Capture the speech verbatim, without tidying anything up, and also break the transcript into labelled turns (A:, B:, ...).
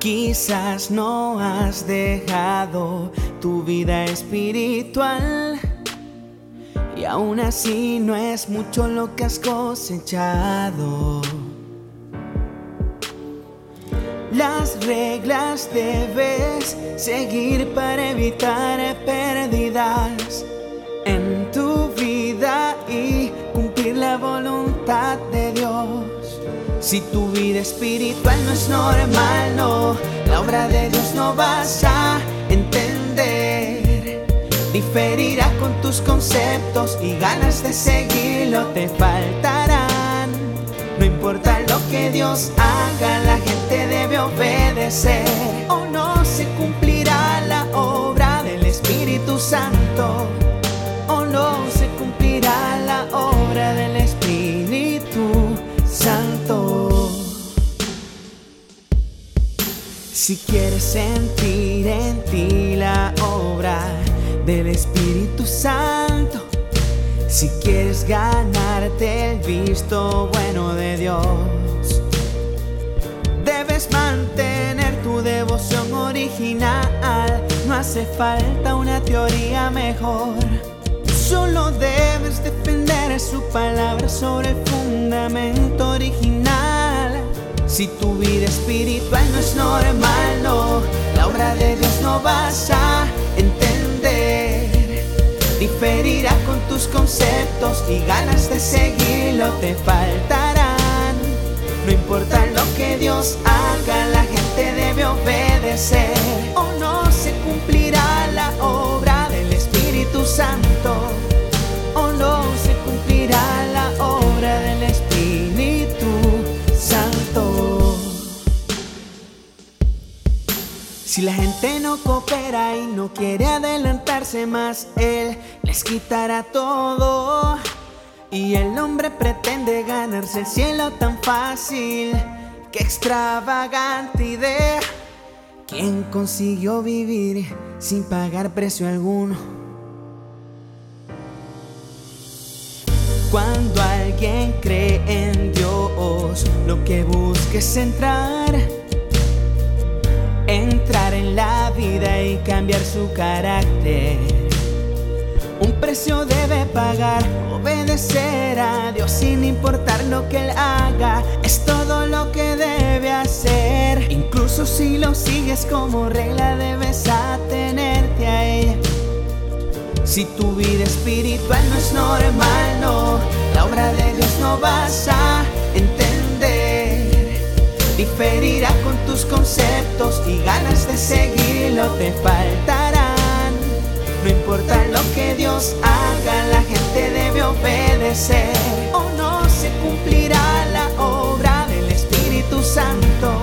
A: Quizás no has dejado tu vida espiritual y aún así no es mucho lo que has cosechado. Las reglas debes seguir para evitar pérdidas en tu vida y cumplir la voluntad de Dios. Si tu vida espiritual no es normal, no, la obra de Dios no vas a entender. Diferirá con tus conceptos y ganas de seguirlo te faltarán. No importa lo que Dios haga, la gente debe obedecer, o no se cumplirá la obra del Espíritu Santo, o no se cumplirá la obra del Espíritu Santo. Si quieres sentir en ti la obra del Espíritu Santo, si quieres ganarte el visto bueno de Dios, debes mantener tu devoción original. No hace falta una teoría mejor, solo debes defender su palabra sobre el fundamento original. Si tu vida espiritual no es normal, no, la obra de Dios no vas a entender. Diferirá con tus conceptos y ganas de seguirlo te faltarán. No importa lo que Dios haga, la gente debe obedecer, o no se cumplirá la obra del Espíritu Santo, o no se cumplirá la obra del Espíritu Santo. Si la gente no coopera y no quiere adelantarse más, Él les quitará todo. Y el hombre pretende ganarse el cielo tan fácil. ¡Qué extravagante idea! ¿Quién consiguió vivir sin pagar precio alguno? Cuando alguien cree en Dios, lo que busca es entrar Entrar en la vida y cambiar su carácter. Un precio debe pagar, obedecer a Dios sin importar lo que Él haga. Es todo lo que debe hacer. Incluso si lo sigues como regla, debes atenerte a ella. Si tu vida espiritual no es normal, no, la obra de Dios no vas a entender. Diferirá con tus conceptos y ganas de seguirlo te faltarán. No importa lo que Dios haga, la gente debe obedecer, o no se cumplirá la obra del Espíritu Santo,